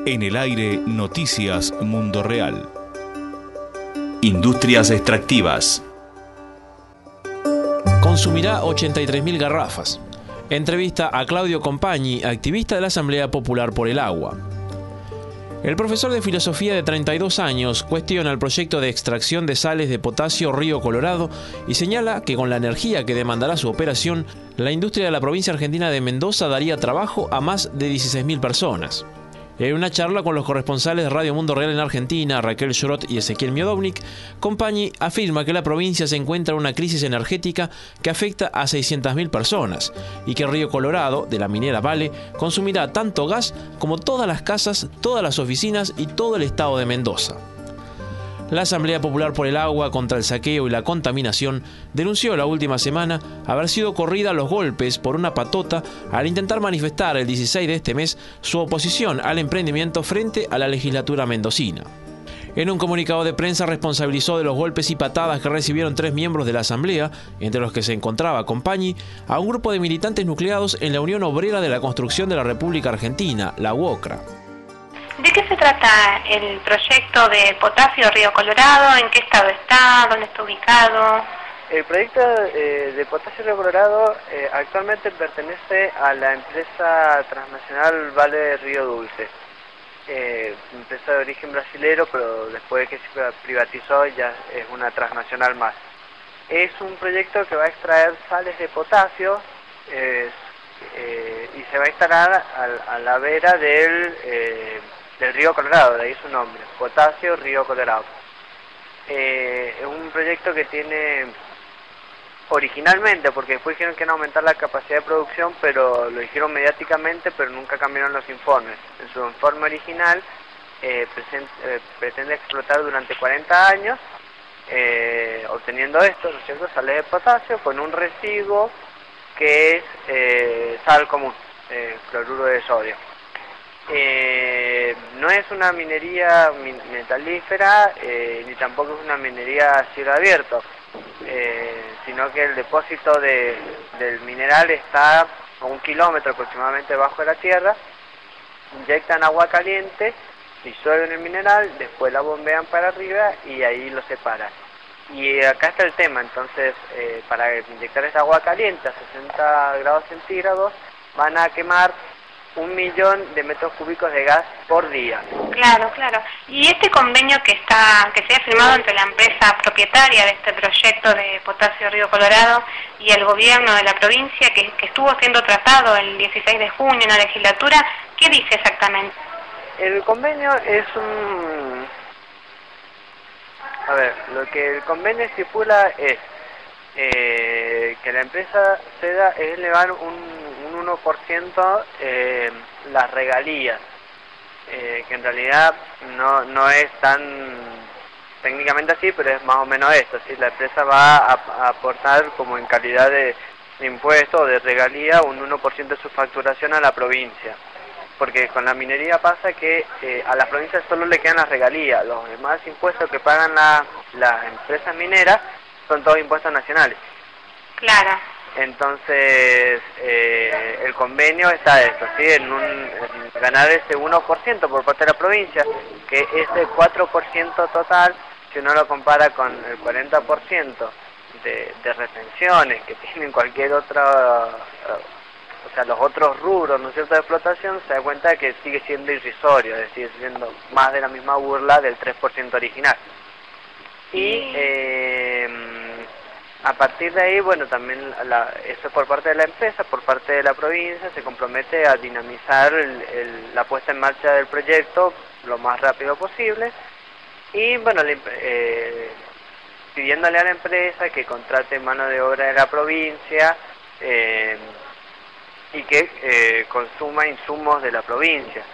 En el aire, Noticias Mundo Real. Industrias extractivas. Consumirá 83.000 garrafas. Entrevista a Claudio Compagni, activista de la Asamblea Popular por el Agua. El profesor de filosofía de 32 años cuestiona el proyecto de extracción de sales de potasio Río Colorado y señala que con la energía que demandará su operación, la industria de la provincia argentina de Mendoza daría trabajo a más de 16.000 personas. En una charla con los corresponsales de Radio Mundo Real en Argentina, Raquel Llorot y Ezequiel Miodownik, Compagni afirma que la provincia se encuentra en una crisis energética que afecta a 600.000 personas y que Río Colorado, de la minera Vale, consumirá tanto gas como todas las casas, todas las oficinas y todo el estado de Mendoza. La Asamblea Popular por el Agua contra el Saqueo y la Contaminación denunció la última semana haber sido corrida a los golpes por una patota al intentar manifestar el 16 de este mes su oposición al emprendimiento frente a la legislatura mendocina. En un comunicado de prensa responsabilizó de los golpes y patadas que recibieron 3 miembros de la Asamblea, entre los que se encontraba Compagni, a un grupo de militantes nucleados en la Unión Obrera de la Construcción de la República Argentina, la UOCRA. ¿De qué se trata el proyecto de potasio Río Colorado? ¿En qué estado está? ¿Dónde está ubicado? El proyecto de potasio Río Colorado actualmente pertenece a la empresa transnacional Vale Río Dulce. Empresa de origen brasilero, pero después de que se privatizó ya es una transnacional más. Es un proyecto que va a extraer sales de potasio y se va a instalar a la vera del Río Colorado, de ahí su nombre, Potasio Río Colorado. Es un proyecto que tiene originalmente, porque después dijeron que iban a aumentar la capacidad de producción, pero lo dijeron mediáticamente, pero nunca cambiaron los informes. En su informe original pretende explotar durante 40 años, obteniendo esto, ¿no es cierto?, sales de potasio con un residuo que es sal común, cloruro de sodio. No es una minería metalífera, ni tampoco es una minería a cielo abierto, sino que el depósito del mineral está a 1 kilómetro aproximadamente bajo la tierra. Inyectan agua caliente, disuelven el mineral, después la bombean para arriba y ahí lo separan. Y acá está el tema, entonces para inyectar esa agua caliente a 60 grados centígrados van a quemar 1 millón de metros cúbicos de gas por día. Claro. Y este convenio que se ha firmado entre la empresa propietaria de este proyecto de potasio Río Colorado y el gobierno de la provincia, que estuvo siendo tratado el 16 de junio en la legislatura, ¿qué dice exactamente? El convenio es lo que el convenio estipula es que la empresa ceda es elevar un 1% las regalías, que en realidad no es tan técnicamente así, pero es más o menos esto, ¿sí? La empresa va a aportar como en calidad de impuesto o de regalía un 1% de su facturación a la provincia, porque con la minería pasa que a la provincia solo le quedan las regalías, los demás impuestos que pagan las empresas mineras son todos impuestos nacionales. Claro. Entonces, el convenio está eso, ¿sí? En ganar ese 1% por parte de la provincia, que ese 4% total, si uno lo compara con el 40% de retenciones que tienen cualquier otra, o sea, los otros rubros, ¿no es cierto?, de explotación, se da cuenta de que sigue siendo irrisorio, es decir, siendo más de la misma burla del 3% original. Y a partir de ahí, bueno, también eso por parte de la empresa, por parte de la provincia, se compromete a dinamizar la puesta en marcha del proyecto lo más rápido posible y, bueno, pidiéndole a la empresa que contrate mano de obra de la provincia y que consuma insumos de la provincia.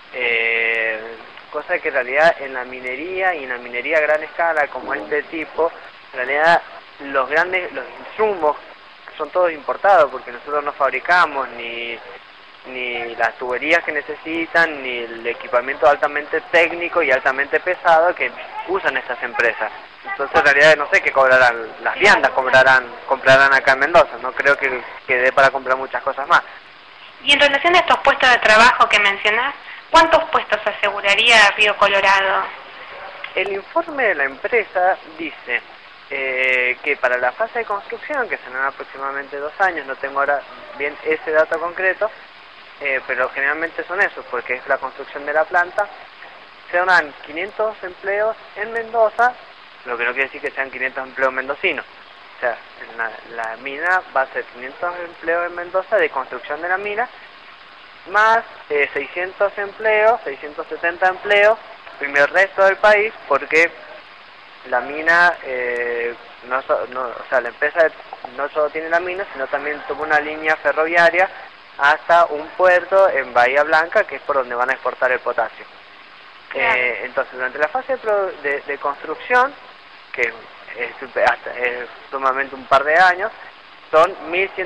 Cosa que en realidad en la minería y en la minería a gran escala como este tipo, en realidad los insumos son todos importados porque nosotros no fabricamos ni las tuberías que necesitan ni el equipamiento altamente técnico y altamente pesado que usan estas empresas. Entonces en realidad no sé qué cobrarán, las viandas comprarán acá en Mendoza, no creo que dé para comprar muchas cosas más. Y en relación a estos puestos de trabajo que mencionás, ¿cuántos puestos aseguraría Río Colorado? El informe de la empresa dice que para la fase de construcción, que serán aproximadamente 2 años, no tengo ahora bien ese dato concreto, pero generalmente son esos, porque es la construcción de la planta, se darán 500 empleos en Mendoza, lo que no quiere decir que sean 500 empleos mendocinos. O sea, en la mina va a ser 500 empleos en Mendoza de construcción de la mina, más 600 empleos, 670 empleos en el resto del país, porque la mina, o sea, la empresa no solo tiene la mina, sino también tuvo una línea ferroviaria hasta un puerto en Bahía Blanca, que es por donde van a exportar el potasio. Claro. Entonces, durante la fase de construcción, que es sumamente un par de años, son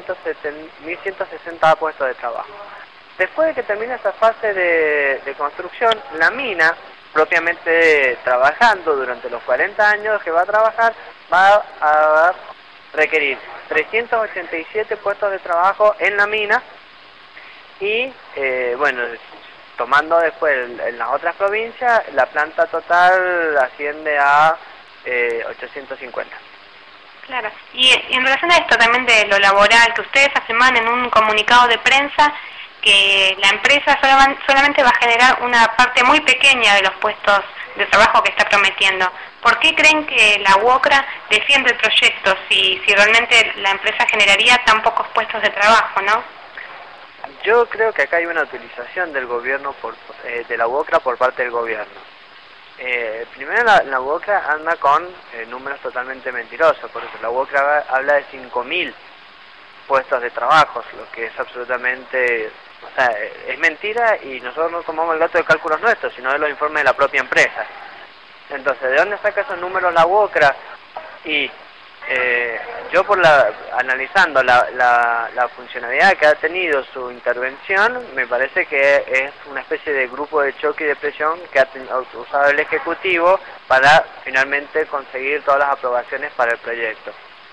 1.160 puestos de trabajo. Después de que termine esa fase de construcción, la mina, propiamente trabajando durante los 40 años que va a trabajar, va a requerir 387 puestos de trabajo en la mina y, bueno, tomando después en las otras provincias, la planta total asciende a 850. Claro, y en relación a esto también de lo laboral, que ustedes afirman en un comunicado de prensa que la empresa solamente va a generar una parte muy pequeña de los puestos de trabajo que está prometiendo. ¿Por qué creen que la UOCRA defiende el proyecto si realmente la empresa generaría tan pocos puestos de trabajo, no? Yo creo que acá hay una utilización del gobierno de la UOCRA por parte del gobierno. Primero la UOCRA anda con números totalmente mentirosos, porque la UOCRA habla de 5.000 puestos de trabajo, lo que es absolutamente, o sea, es mentira, y nosotros no tomamos el dato de cálculos nuestros, sino de los informes de la propia empresa. Entonces, ¿de dónde saca esos números la UOCRA? Y yo analizando la funcionalidad que ha tenido su intervención, me parece que es una especie de grupo de choque y de presión que ha usado el Ejecutivo para finalmente conseguir todas las aprobaciones para el proyecto.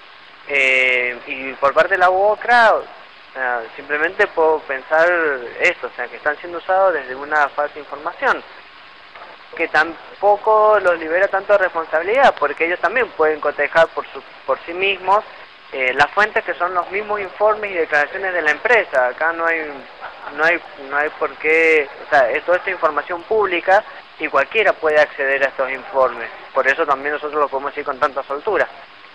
Y por parte de la UOCRA, simplemente puedo pensar esto, o sea, que están siendo usados desde una falsa información, que tampoco los libera tanto de responsabilidad, porque ellos también pueden cotejar por sí mismos las fuentes que son los mismos informes y declaraciones de la empresa. Acá no hay por qué, o sea, toda esta información pública y cualquiera puede acceder a estos informes, por eso también nosotros lo podemos decir con tanta soltura.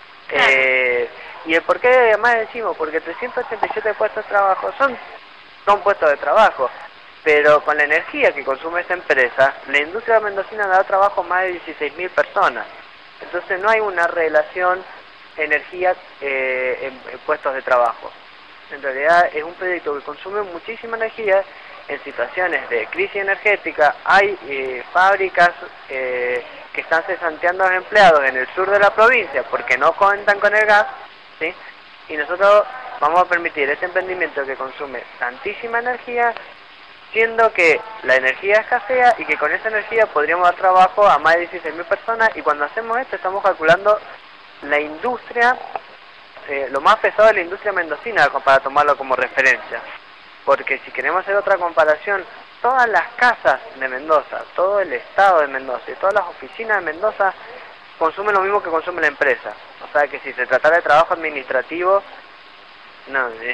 Y el por qué además decimos, porque 387 puestos de trabajo son puestos de trabajo, pero con la energía que consume esta empresa, la industria mendocina da trabajo a más de 16.000 personas. Entonces no hay una relación energía en puestos de trabajo. En realidad es un proyecto que consume muchísima energía. En situaciones de crisis energética hay fábricas que están cesanteando a los empleados en el sur de la provincia porque no cuentan con el gas, ¿sí? Y nosotros vamos a permitir este emprendimiento que consume tantísima energía, siendo que la energía escasea y que con esa energía podríamos dar trabajo a más de 16.000 personas, y cuando hacemos esto estamos calculando la industria, lo más pesado de la industria mendocina para tomarlo como referencia. Porque si queremos hacer otra comparación, todas las casas de Mendoza, todo el estado de Mendoza y todas las oficinas de Mendoza consumen lo mismo que consume la empresa. O sea que si se tratara de trabajo administrativo, no, es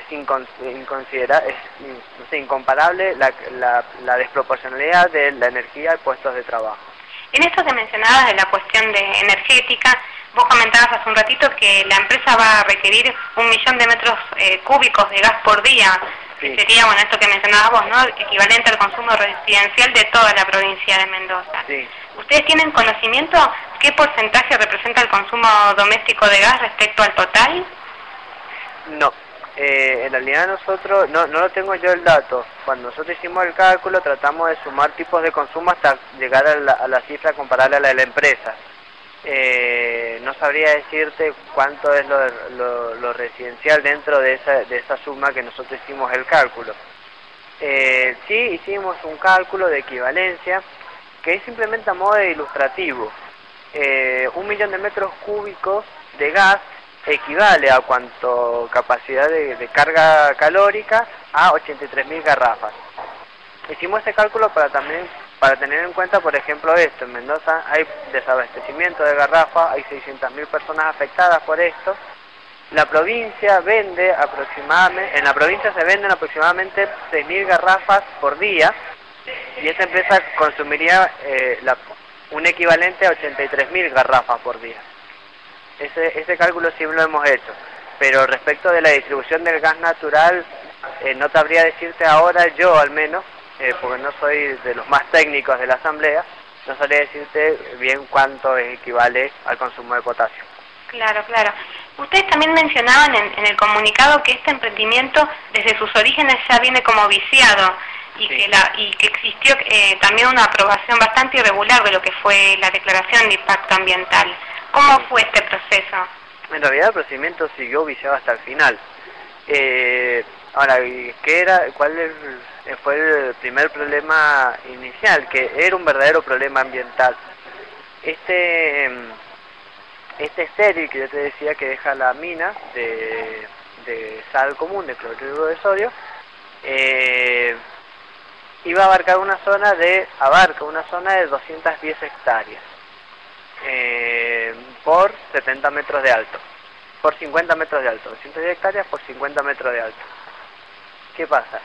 incomparable la desproporcionalidad de la energía y puestos de trabajo. En esto que mencionabas de la cuestión de energética, vos comentabas hace un ratito que la empresa va a requerir 1 millón de metros cúbicos de gas por día, sí. Que sería, bueno, esto que mencionabas vos, ¿no?, equivalente al consumo residencial de toda la provincia de Mendoza. Sí. ¿Ustedes tienen conocimiento qué porcentaje representa el consumo doméstico de gas respecto al total? No. En realidad nosotros, no lo tengo yo el dato. Cuando nosotros hicimos el cálculo tratamos de sumar tipos de consumo hasta llegar a la cifra comparable a la de la empresa. No sabría decirte cuánto es lo residencial dentro de esa suma que nosotros hicimos el cálculo. Sí hicimos un cálculo de equivalencia que es simplemente a modo de ilustrativo. 1 millón de metros cúbicos de gas equivale a cuánto capacidad de carga calórica a 83.000 garrafas. hicimos ese cálculo para tener en cuenta, por ejemplo, esto. En Mendoza hay desabastecimiento de garrafa, hay 600.000 personas afectadas por esto. La provincia vende aproximadamente, en la provincia se venden aproximadamente 6.000 garrafas por día, y esta empresa consumiría un equivalente a 83.000 garrafas por día. Ese cálculo sí lo hemos hecho, pero respecto de la distribución del gas natural, no sabría decirte ahora, yo al menos, porque no soy de los más técnicos de la asamblea, no sabría decirte bien cuánto equivale al consumo de potasio. Claro, claro. Ustedes también mencionaban en el comunicado que este emprendimiento desde sus orígenes ya viene como viciado y, sí, que existió también una aprobación bastante irregular de lo que fue la declaración de impacto ambiental. ¿Cómo fue este proceso? En realidad el procedimiento siguió viciado hasta el final. Ahora, ¿cuál fue el primer problema inicial? Que era un verdadero problema ambiental. Este estéril que yo te decía que deja la mina de sal común, de cloruro de sodio, abarca una zona de 210 hectáreas por 70 metros de alto, por 50 metros de alto, 210 hectáreas por 50 metros de alto. ¿Qué pasa?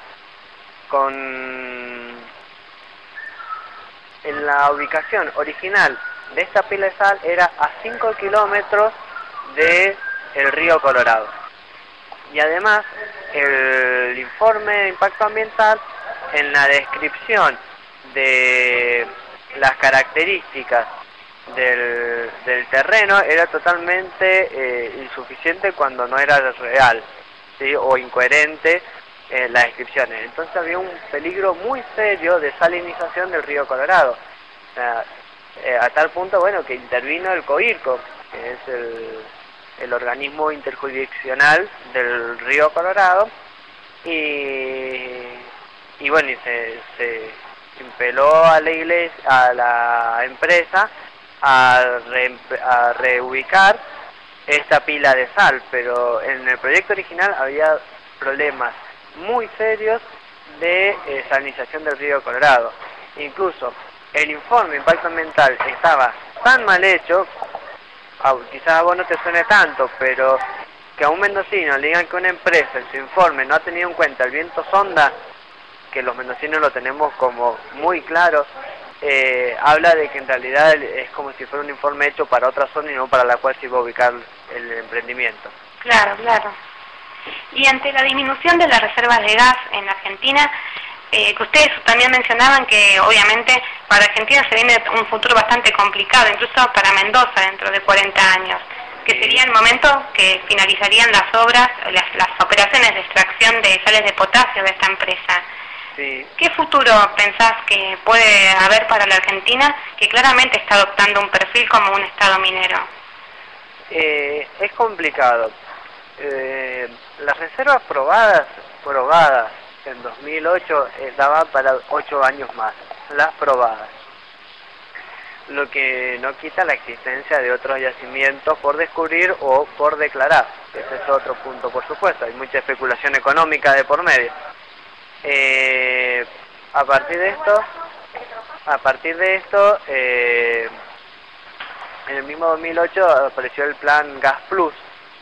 En la ubicación original de esta pila de sal era a 5 kilómetros del río Colorado. Y además, el informe de impacto ambiental, en la descripción de las características del terreno, era totalmente insuficiente cuando no era real, ¿sí? O incoherente las descripciones. Entonces había un peligro muy serio de salinización del río Colorado. A tal punto, bueno, que intervino el COIRCO, que es el organismo interjurisdiccional del río Colorado, y bueno, y se impeló a la iglesia, a la empresa a reubicar esta pila de sal, pero en el proyecto original había problemas muy serios de salinización del río Colorado. Incluso el informe de impacto ambiental estaba tan mal hecho, quizás a vos no te suene tanto, pero que a un mendocino le digan que una empresa en su informe no ha tenido en cuenta el viento sonda, que los mendocinos lo tenemos como muy claro, habla de que en realidad es como si fuera un informe hecho para otra zona y no para la cual se iba a ubicar el emprendimiento. Claro, claro. Y ante la disminución de las reservas de gas en Argentina, que ustedes también mencionaban que obviamente para Argentina se viene un futuro bastante complicado, incluso para Mendoza dentro de 40 años, que sería el momento que finalizarían las obras, las operaciones de extracción de sales de potasio de esta empresa. Sí. ¿Qué futuro pensás que puede haber para la Argentina, que claramente está adoptando un perfil como un estado minero? Es complicado. Las reservas probadas en 2008 daban para 8 años más, las probadas. Lo que no quita la existencia de otros yacimientos por descubrir o por declarar. Ese es otro punto, por supuesto. Hay mucha especulación económica de por medio. A partir de esto, en el mismo 2008 apareció el plan Gas Plus,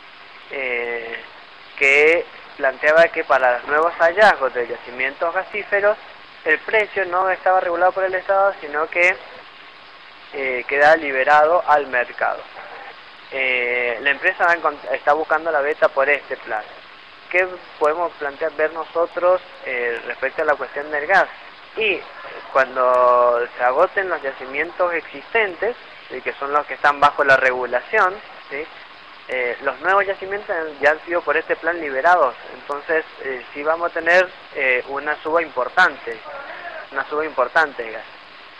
que planteaba que para los nuevos hallazgos de yacimientos gasíferos el precio no estaba regulado por el Estado, sino que queda liberado al mercado. La empresa está buscando la beta por este plan. ¿Qué podemos ver nosotros respecto a la cuestión del gas? Y cuando se agoten los yacimientos existentes, ¿sí?, que son los que están bajo la regulación, ¿sí?, los nuevos yacimientos ya han sido por este plan liberados. Entonces sí vamos a tener una suba importante de gas,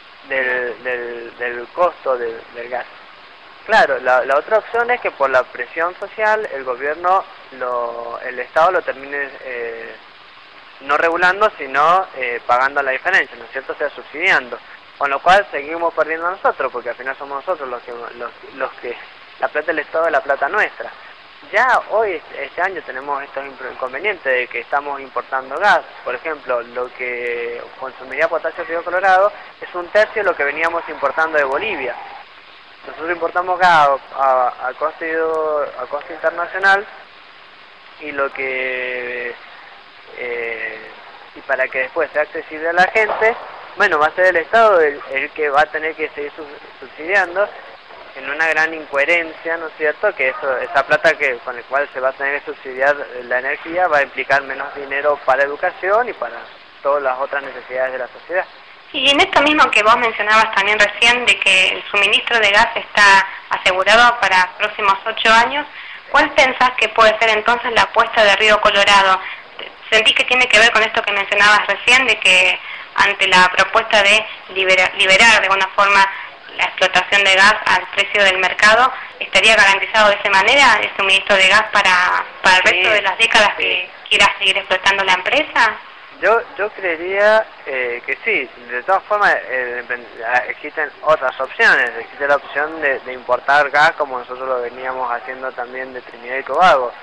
del costo del gas. Claro, la otra opción es que por la presión social el gobierno, el Estado lo termine no regulando, sino pagando la diferencia, ¿no es cierto? O sea, subsidiando. Con lo cual seguimos perdiendo nosotros, porque al final somos nosotros los que la plata del Estado es la plata nuestra. ya hoy, este año, tenemos estos inconvenientes de que estamos importando gas. Por ejemplo, lo que consumiría Potasio Río Colorado es 1/3 de lo que veníamos importando de Bolivia. Nosotros importamos gas a costo internacional, y lo que y para que después sea accesible a la gente, bueno, va a ser el Estado el que va a tener que seguir subsidiando, en una gran incoherencia, ¿no es cierto?, que esa plata con la cual se va a tener que subsidiar la energía va a implicar menos dinero para educación y para todas las otras necesidades de la sociedad. Y en esto mismo que vos mencionabas también recién, de que el suministro de gas está asegurado para próximos 8 años, ¿cuál pensás que puede ser entonces la apuesta de Río Colorado? ¿Sentís que tiene que ver con esto que mencionabas recién, de que ante la propuesta de liberar de alguna forma la explotación de gas al precio del mercado, estaría garantizado de esa manera el suministro de gas para el resto de las décadas que quiera seguir explotando la empresa? Yo creería que sí. De todas formas, existen otras opciones. Existe la opción de importar gas, como nosotros lo veníamos haciendo también de Trinidad y Tobago.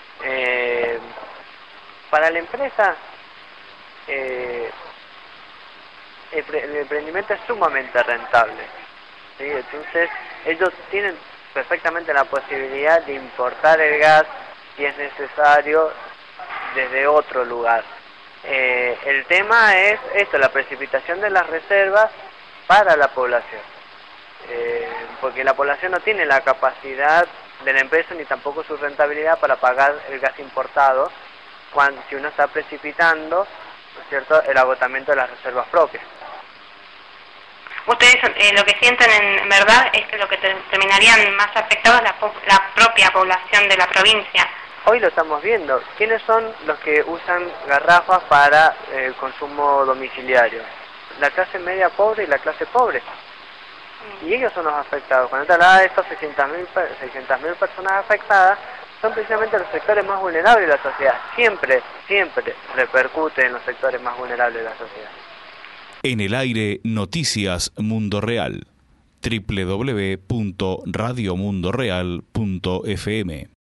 Para la empresa, el emprendimiento es sumamente rentable, ¿sí? Entonces ellos tienen perfectamente la posibilidad de importar el gas si es necesario desde otro lugar. El tema es esto, la precipitación de las reservas para la población, porque la población no tiene la capacidad de la empresa ni tampoco su rentabilidad para pagar el gas importado si uno está precipitando, ¿no es cierto?, el agotamiento de las reservas propias. Ustedes lo que sienten en verdad es que lo que terminarían más afectados es la propia población de la provincia. Hoy lo estamos viendo. ¿Quiénes son los que usan garrafas para el consumo domiciliario? La clase media pobre y la clase pobre. Y ellos son los afectados. Cuando te hablaba de estos 600.000 personas afectadas, son precisamente los sectores más vulnerables de la sociedad. Siempre repercute en los sectores más vulnerables de la sociedad. En el aire, Noticias Mundo Real. www.radiomundoreal.fm